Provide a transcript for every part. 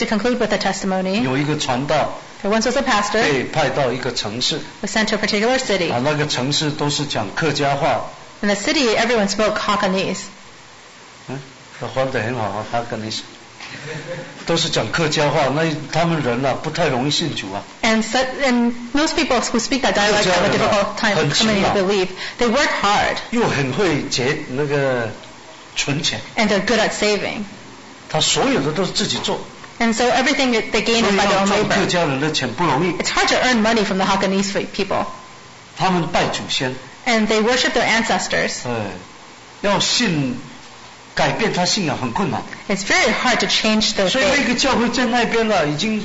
To conclude with a testimony, 有一个传道 there once was a pastor 被派到一个城市， was sent to a particular city. 那个城市都是讲客家话。 In the city, everyone spoke Hakanese. 他翻得很好啊，哈根尼斯，都是讲客家话，那他们人啊不太容易信主啊。 And most people who speak that dialect have a difficult time coming to believe. They work hard. 又很会那个存钱。 And they're good at saving. 他所有的都是自己做。 And so everything that they gain is by their own 所以要赚 labor. 客家人的钱不容易。 It's hard to earn money from the Hakanese people. 他们拜祖先。 And they worship their ancestors. 要改变他信仰很困难。 It's very hard to change their 所以那 faith. 个教会在那边了，已经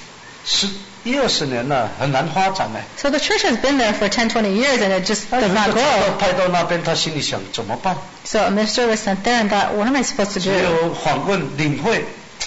10-20年了，很难发展了。 So the church has been there for 10-20 years and it just does not grow. 派到那边，他心里想怎么办？ So a minister was sent there and thought, what am I supposed to 只 do? 有访问领会，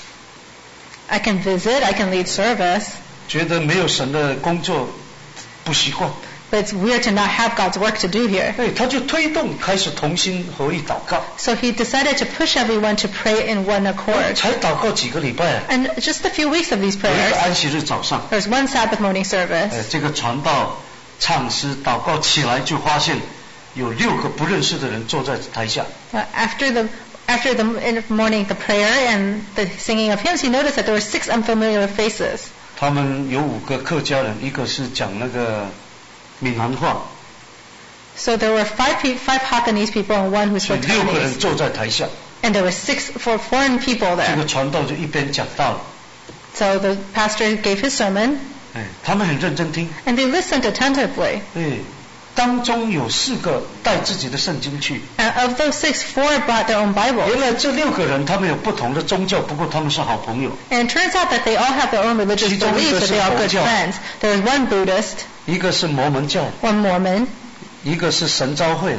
I can visit, I can lead service, 觉得没有神的工作不习惯。 but it's weird to not have God's work to do here. 他就推动开始同心合意祷告。 So he decided to push everyone to pray in one accord. 才祷告几个礼拜， And just a few weeks of these 有一个 prayers, 安息日早上， there's one Sabbath morning service. 这个传道、唱诗、祷告起来，就发现有6个不认识的人坐在台下。 After the morning, the prayer and the singing of hymns, he noticed that there were 6 unfamiliar faces. 他们有5个客家人，一个是讲那个闽南话， So there were 5 Hakanese people and one who 所以 spoke 6个人 Hakanese. 坐在台下。 And there were 6 foreign people 这 there. 个传道就一边讲道， So the pastor gave his sermon, 他们很认真听。 and they listened attentively. 当中有4个带自己的圣经去。 And of those 6, 4 brought their own Bibles. 原来这6个人他们有不同的宗教，不过他们是好朋友。 And it turns out that they all have their own religious 其中一个 beliefs, but 是 they are 佛 good 教， friends. There is one Buddhist, 一个是摩门教， one Mormon, 一个是神召会。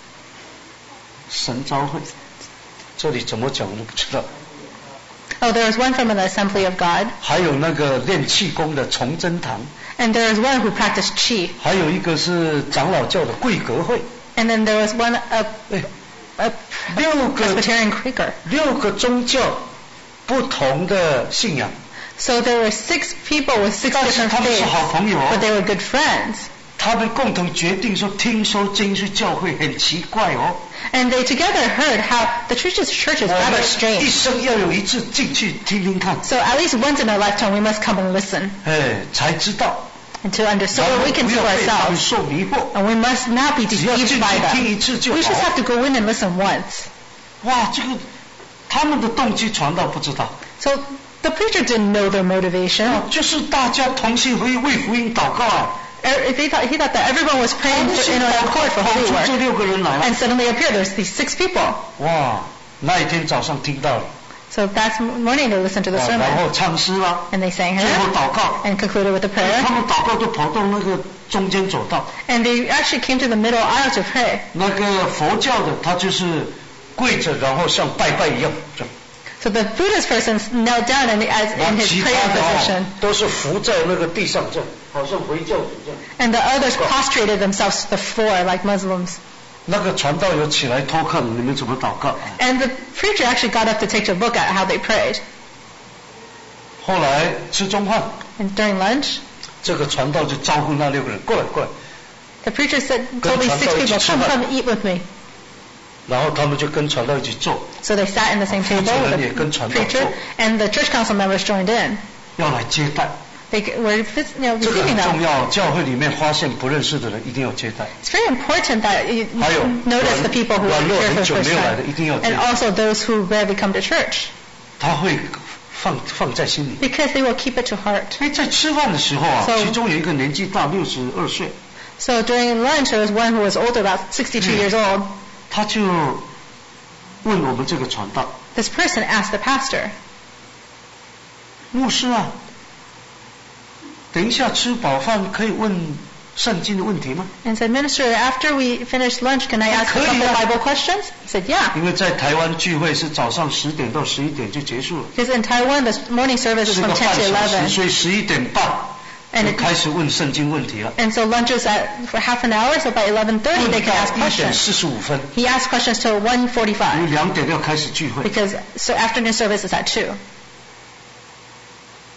神召会，这里怎么讲我都不知道。 oh, there is one from an Assembly of God, 还有那个练气功的崇真堂， and there is one who practiced Qi. 还有一个是长老教的贵格会。 And then there was one, a 6个 Presbyterian Quaker. 6个宗教不同的信仰， So there were 6 people with 6 但是 different 他们是 faiths, 好朋友 but 哦。 they were good friends. 他们共同决定说，听说经去教会很奇怪哦。 And they together heard how the church is 我 rather 们一 strange. 生要有一次进去听听看， So at least once in a lifetime we must come and listen 才知道。 and to understand 然 so 后 we can 不 see 要被他们 ourselves. 受迷惑。 And we must not be 只要进 deceived 去 by 听 them. 一次就 We just 好 have。to go in and listen once. 哇，这个他们的动机传道不知道， So the preacher didn't know their motivation. 就是大家同心合意为福音祷告啊。 He thought that everyone was 他 praying 们是 in 祷 an 告 accord for 跑 holy 出 work. 这6个人来了。 And suddenly appeared, there's these 6 people. 哇，那一天早上听到了， So that morning they listened to the 然 sermon 后唱诗啦， and they sang 最后 hymn 祷告。 and concluded with the prayer. 他们祷告就跑到那个中间走道。 And they actually came to the middle aisle to pray. 那个佛教的他就是跪着，然后像拜拜一样，这样。 So the Buddhist person knelt down and as 然 in 后 his 其 prayer 他的 position. 都是伏在那个地上这样，好像回教徒这样。 And the others prostrated themselves to the floor like Muslims. 那个传道有起来偷看你们怎么祷告。 And the preacher actually got up to take a look at how they prayed. 后来吃中饭， And during lunch, 这个传道就招呼那6个人过来过来， the preacher told these 6 people, come eat with me. 然后他们就跟传道一起坐， So they sat in the same table with the preacher, and the church council members joined in. 要来接待。 They were 这个 receiving 很重 them. 要，教会里面发现不认识的人一定要接待。 It's very important that you 还有 notice the people who are 软弱 here for 很 the 久 first 没有来 time. 的一定要接 And 待， also those who rarely come to church, 他会放在心里。 because they will keep it to heart. 在吃饭的时候啊， So- 其中有一个年纪大62岁， So during lunch, there was one who was older, about 62 years old. 他就问我们这个传道， This person asked the pastor, 牧师啊，等一下吃饱饭可以问圣经的问题吗？ and said, Minister, after we finish lunch, can I ask a couple Bible questions? He said, yeah. 因为在台湾聚会是早上10点到11点就结束了， Because in Taiwan, the morning service is 是 from 个 10 半 to 小时， 11. 所以11点半 And 就 it- 开始问圣经问题了。 And so lunch is for half an hour, so by 11:30 they can ask 1点 questions. 45分， He asked questions till 1:45, 因为2点要开始聚会。 because so afternoon service is at 2.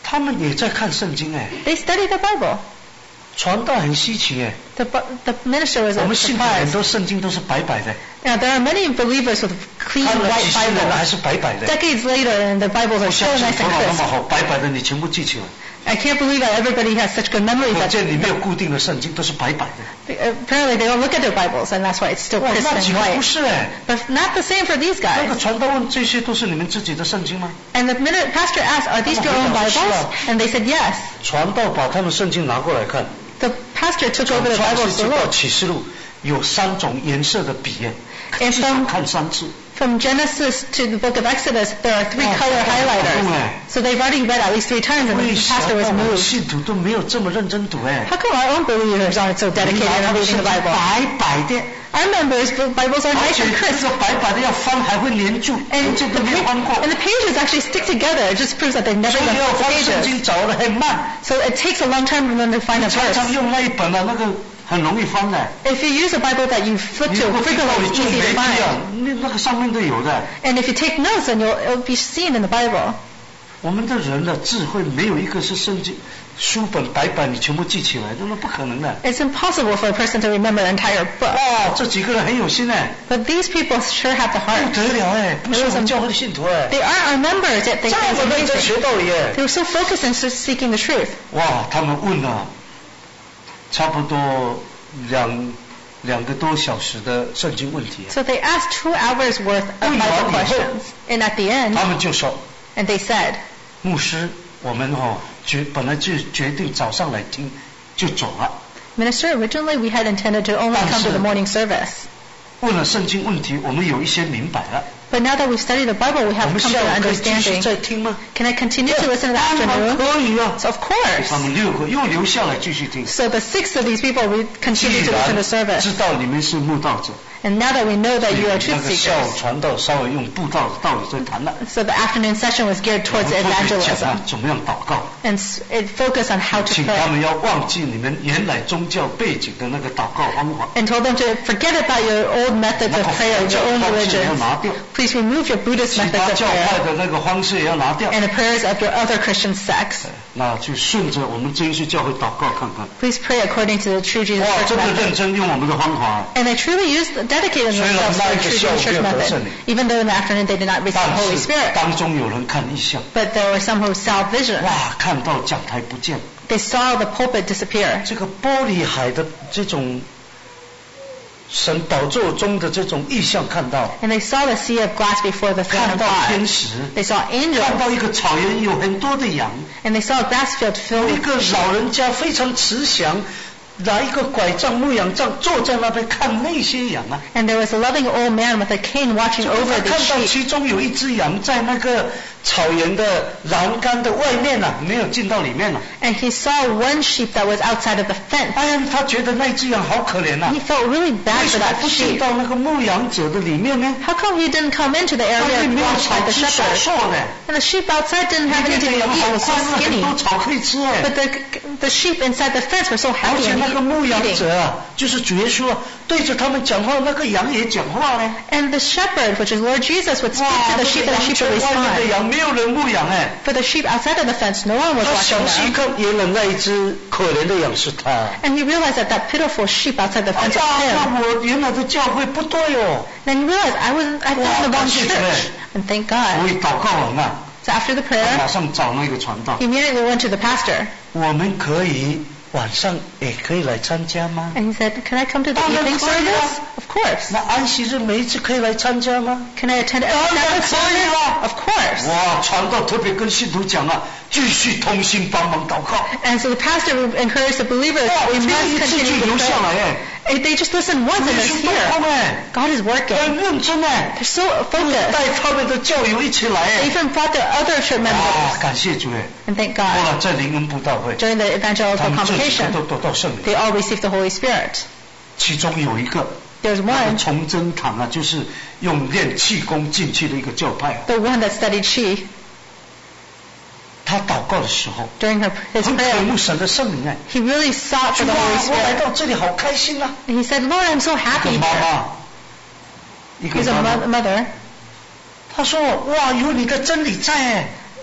他们也在看圣经哎， They studied the Bible. 传道很稀奇哎。 The minister was 我们信的很 surprised. 多圣经都是白白的， Now, there are many believers with clean 看了 white 几十年了还 Bibles. 是白白的。 Decades later, and the Bibles 不 are so 相信 nice 头 and 脑那么 crisp. 好，白白的你全部记起来。 I can't believe that everybody has such good memories. 可 That 见里面有固定的圣经，都是白白的。 apparently they don't look at their Bibles, and that's why it's still 哇， crisp 那几 and 个不 white. 是哎。 But not the same for these 那个 guys. 传道问这些都是你们自己的圣经吗？ And the pastor asked, "Are these your own Bibles?" And they said yes. 传道把他们圣经拿过来看， The pastor took 从 over the 创世 Bibles 纪 to 到 look. 启示录有3种颜色的笔耶， And 至少 from 看3次。 From Genesis to the book of Exodus, there are 3 color highlighters. So they've already read at least 3 times, and 为 the 什 pastor 么 was 我们 moved. 信徒都没有这么认真读哎？ How come our own believers aren't so 你 dedicated 拿 in 他们 reading 圣 the 经 Bible? 白白的， Our members' Bibles are 而 nice 且 and 这 crisp. 个白白的要翻还会粘住， And 这都没有翻过。 the pages actually stick together. It just proves that they've never 所以 even 要 flipped the 翻圣 pages. 经找的很慢， So it takes a long time for them to find a 常常 verse. 用那一本啊，那个很容易翻的。 If you use a Bible that you flip 你 to 如果 frequently, 做 it's 媒 easy 体 to 啊 find.， 那个上面都有的。 And if you take notes, then it'll be seen in the Bible. 我们的人的智慧没有一个是圣经书本白板你全部记起来，那不可能的。 It's impossible for a person to remember an entire book. 哇，这几个人很有心哎， But these people sure have the 不 heart. 得了哎，不是我们教会的信徒哎， They are our members, yet they 这 think 么认真 amazing. 学道理哎。 They were so focused on seeking the truth. 哇，他们问了差不多两个多小时的圣经问题， So they asked 2 hours worth of Bible questions. And at the end, 他们就说， and they said, 牧师，我们本来就决定早上来听就走了， Minister, originally we had intended to only come to the morning service. 问了圣经问题，我们有一些明白了， But now that we've studied the Bible, we 我 have 们 come 下 to 午 an 可以继续 understanding. 再听吗？ Can I continue to listen in the 当然 afternoon? 可以啊。 So of course. 他们6个又留下来继续听。 So the 6 of these people, we 既 continue to listen 然 to service. 知道你们是慕道者， And now that we know that you are 那 truth 个下午 seekers, 传道稍微用布道的道理在谈了。 so the afternoon session was geared 我 towards 们特别讲 evangelism. 啊，怎么样祷告， And it focused on how to 请他 pray. 们要忘记你们原来宗教背景的那个祷告方法， And told them to forget about your old methods 那 of 个 prayer, 佛教 your own 方式也要 religions. 拿掉， Please remove your Buddhist 其 methods 他 of 教派 prayer 的那个方式也要拿掉。 and the prayers of your other Christian sects. 那就顺着我们真耶稣教会祷告看看。 Please pray according to the true Jesus 哇， Church 真的认 method. 真用我们的方法， And they truly dedicated themselves to the true Jesus Church method, even though in the afternoon they did not receive the 但 Holy 是 Spirit. 当中有人看异象， But there were some who saw visions. 哇，看到讲台不见， They saw the pulpit disappear. 这个玻璃海的这种神宝座中的这种异象看到， And they saw the sea of glass before the throne 看 of 到天 God. 使， They saw 看 angels. 到一个草原有很多的羊， And they saw a grass field filled 有一 with 个老人家非常慈祥，拿一个拐杖牧羊杖坐在那边看那些羊啊。 And there was a loving old man with a cane watching 他 over the 看到 sheep. 其中有一只羊在那个草原的栏杆的外面啊，没有进到里面了。 And he saw one sheep that was outside of the fence. 哎呀，他觉得那只羊好可怜呐、 He felt really 为 bad 什 for 么 that 不进 sheep. 到那个牧羊者的里面呢？ How come he didn't come into the 那 area 里没有 watched 草 by the 吃瘦 shepherd? 瘦的， And the sheep outside didn't 里 have 面 anything 的 to 羊 eat. 好 It was so 快乐，很 skinny. 多草可以吃哎。 But the sheep inside the fence were so 而 happy 且 and 那个牧羊 eating. 者啊，就是主耶稣啊，对着他们讲话，那个羊也讲话呢。 And the shepherd, which is Lord Jesus, would speak 哇， to 这 the 个 sheep and the 羊 sheep 圈 would 外面的 respond. 羊没有人牧羊哎。 For the sheep outside of the fence, no one was 他 watching 详细 them. 看，原来那一只可怜的羊是他。 And he realized that that pitiful sheep outside the 哎 fence 呀， was him. 那我原来的教会不对哦。 Then he realized I found the wrong 感谢主 church. And thank 我 God. 一祷告完了， So after the 他 prayer, 马上找那个传道 he。immediately went to the pastor. 我们可以晚上也可以来参加吗？ And he said, Can I come to the Oh, evening that's fine, service? yeah. Of course. 那安息日每一次可以来参加吗？ Can I attend every Sabbath service? Of course. 哇，传道特别跟信徒讲啊，继续同心帮忙祷告。 And so the pastor encouraged the believers, 哇， we 听 must 一次就 continue to 留下 pray. 来哎， And they just listen once 主 and 耶 it's 稣动 here. 工哎， God is working. 很认真哎， They're so focused. 带他们的教友一起来 They 哎， even brought their other church 哇， members. 感谢主哎。 And thank 后 God. 来在灵恩布道会， During the 他 evangelical 们这几个 convocation, 都得到圣灵， they all received the Holy Spirit. 其中有一个 There's 那个 one, 崇真堂啊，就是用练气功进去的一个教派啊。 the one that studied Chi, 他祷告的时候， during his 很渴 prayer, 慕神的圣灵哎， he really sought 主 for 啊， the Holy 我来 Spirit. 到这里好开心啊！ And he said, Lord, I'm so 一 happy 个妈 here. 妈，一个 He's a 妈妈， mother. 他说哇，有你的真理在哎，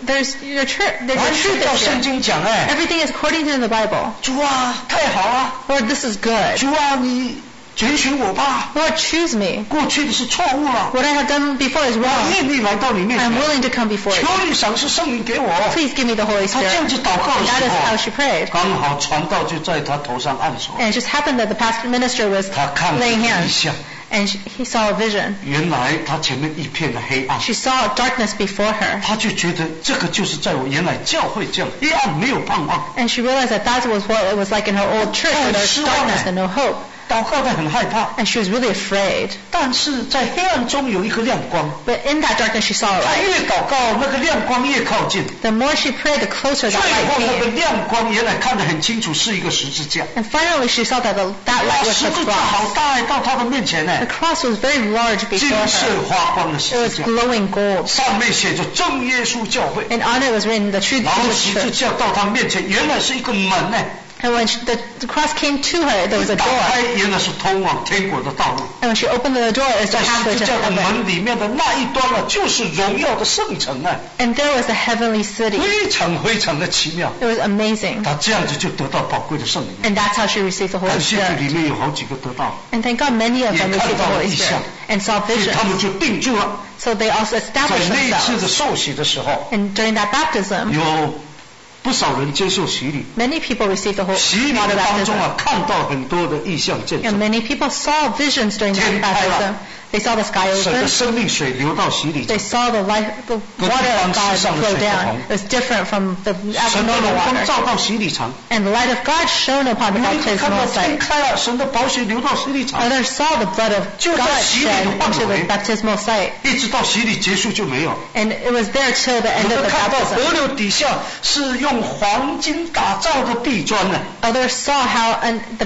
there's your truth 完全照圣 here. 经讲哎。 Everything is according to the Bible. 主啊，太好啊！ Lord, this is good. 主啊，你拣选我吧。 Lord, choose me. 过去的是错误了， What I have done before is 我 wrong. 愿意来到你面 I'm 前， willing to come before 求 you. 你赏赐圣灵给我。 Please give me the Holy 他这样 Spirit. 子祷告 And 的 that 时 is how 候， she prayed. 刚好传道就在他头上按手， And it just happened that the pastor minister was 他看见 laying 异 hands. 象， And he saw a vision. 原来他前面一片的黑暗， She saw darkness before her. 他就觉得这个就是在我原来教会这样，黑暗没有盼望， And she realized that that was what it was like in her old church where there's darkness and no hope. 祷告得很害怕。 And she was really afraid. 但是在黑暗中有一个亮光， But in that darkness she saw a 他 light. 越祷告，那个亮光越靠近， The more she prayed, the closer 最 that light 后那个 came. 亮光原来看得很清楚，是一个十字架。 And finally she saw that that light was 十 the 字架好 cross. 大，到他的面前呢 The，cross was very large 金 before 色 her. 发光的 It 十 was 字架， glowing gold. 上面写着真耶稣教会。 And on it was written the true 然后 Jesus 十字 church. 架到他面前，原来是一个门呢， And when the cross came to her, there was a 打 door. 开原来是通往天国的道路。 And when she opened the door, it was the 在 pathway 十字 to 架的 heaven. 门里面的那一端啊，就是荣耀的圣城啊， And there was the heavenly city. 非常非常的奇妙。 It was amazing. 他这样子就得到宝贵的圣灵。 And that's how she received the Holy 感谢主， Spirit. 里面有好几个得到， And thank God many of them received the Holy Spirit and saw 所以 visions. 他们就定住了。 So they also 在 established 那一次 themselves. 的受洗的时候， And during that baptism, 有不少人接受洗礼。 many people received the 洗 Holy 礼 water 的当中 baptism. 啊，看到很多的异象见 And 证。 many people saw visions during that 天开了。 baptism. They saw the sky 神的 open. 生命水流到洗礼 They 场， saw the water of God flow down. It was different from the 神的 normal 荣光 water. 照到洗礼场， And the light of God shone upon the 你们看到 baptismal 天 site. 开了，神的宝血流到洗礼场， Others saw the blood of 就在 God 洗礼的 shed 范 into 围 the baptismal site. 一直到洗礼结束就没有。 And it was there till the 有 end of 的 the 看到 baptism. 河流底下是用黄金打造的地砖呢， Others saw how the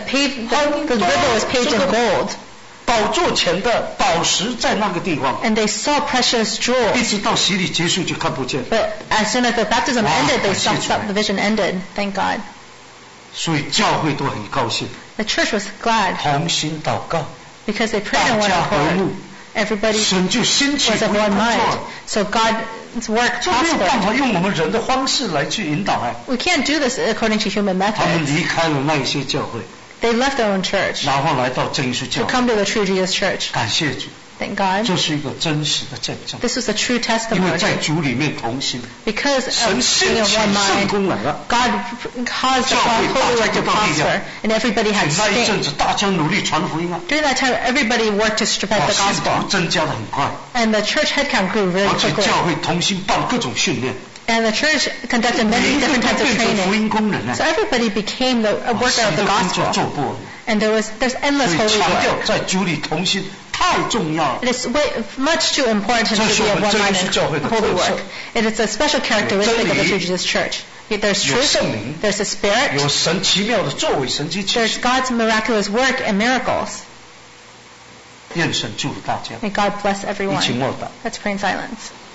river was paved in gold. 宝座前的宝石在那个地方， And they saw precious 一 jewels. 直到洗礼结束就看不见。 But as soon as the baptism Wow, ended, they 感谢 saw 主。 the vision ended. Thank God. 所以教会都很高兴， The church was glad 同心祷告， because they prayed in 大 one 家和睦 accord. Everybody 神就兴起 was 福 of 音 one 工 mind. 作。 So God's work 这没有办 prospered. 法用我们人的方式来去引导哎， We can't do this according to human 他们 methods. 离开了那一些教会， They left their own church 然后来到真耶稣 to 教会。 come to the true Jesus church. 感谢主， Thank God. 这是一个真实的见证， This was a true 因为 testimony. 在主里面同心， Because of 神 being 兴 of 起 one 圣 mind, 工来了。 God caused the holy work to prosper, and everybody had 那一阵 strength. 子大家努力传福音啊， During that time, everybody worked to spread the 信徒 gospel, 增加的很快， and the church headcount grew really 而且 quickly. 教会同心办各种训练， And the church conducted 每 many 一个 different 都 types of 变成福 training. 音工人呢 So，everybody became a worker 神 of the 的工作 gospel. 做不完， And there's endless 所以 holy 强调 work. 在主里同心太重要了。 It is much too important to 这是 be 我 of 们 one 真耶 mind 稣教会 in 的 holy 特色。 work. It is a special characteristic of the true Jesus church. There's 有 truth, 圣灵， there's the Spirit, 有神奇妙的作为，神迹奇 there's 事。 God's miraculous work and miracles. 愿神祝福大家， May God bless 一起 everyone. 默祷。 Let's pray in silence.